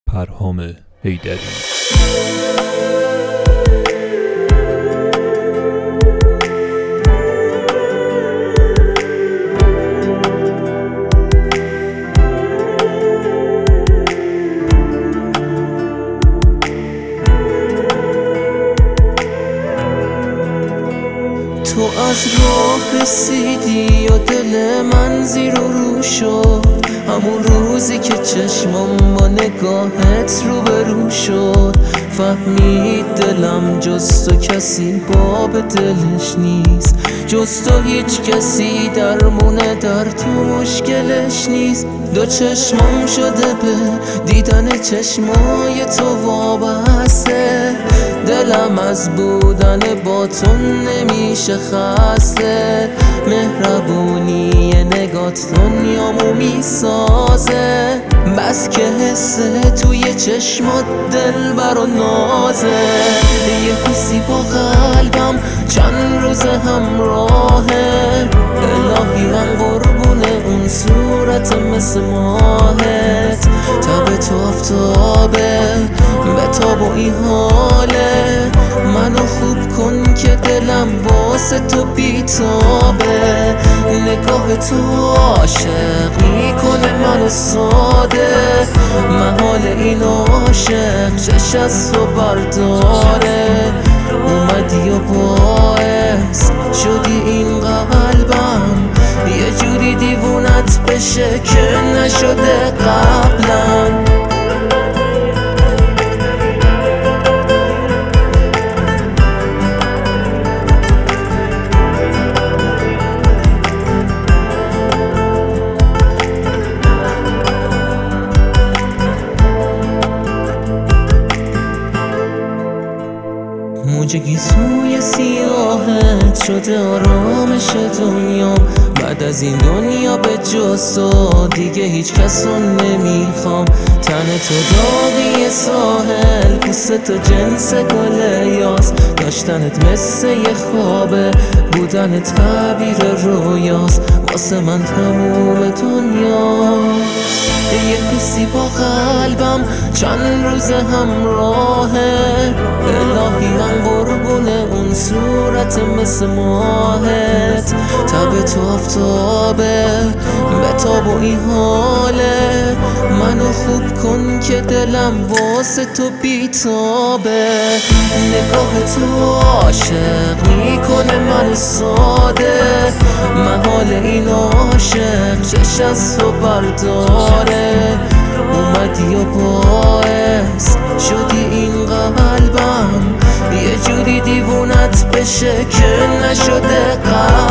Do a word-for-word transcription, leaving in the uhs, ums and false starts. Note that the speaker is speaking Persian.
پرهام حیدری. تو از راه رسیدی و دل من زیر و رو شد، همون روزی که چشمم با نگاهت رو به رو شد. فهمید دلم جز تو کسی باب دلش نیست، جز تو هیچ کسی درمونه در تو مشکلش نیست. دو چشمم شده به دیدن چشمای تو وابسته، دلم از بودن با تو نمیشه خسته. مهربونی نگات دنیامو میسازه، بس که حسه توی چشمات دل برا نازه. یه حسی با قلبم چند روز همراهه، الهی من قربون اون صورت مثل ماهت. تب تو آفتابه به تاب و این حاله، منو خوب کن که دلم واسه تو بیتابه. نگاه تو عاشق میکنه منو ساده، محال این عاشق چش از تو برداره. اومدی و باعث شدی این قلبم یه جوری دیوونت بشه که نشده قبلا. موج گیسوی سیاهت شده آرامش دنیا، بعد از این دنیا به جز تو دیگه هیچ کسو نمیخوام. تن تو داغی ساحل، پوست تو جنس گل یاس، داشتنت مثل یه خوابه، بودن تعبیر رویاست، واسه من تموم دنیاست. یه حسی با قلبم چند روز همراهه، الهی من قربون اون صورت مثل ماهت. تب تو آفتابه به تاب و این حاله، منو خوب کن که دلم واسه تو بیتابه. نگاه تو عاشق میکنه منو ساده، محال این عاشق چش از تو برداره. اومدی و باعث شدی این قلبم یه جوری دیوونت بشه که نشده قبل.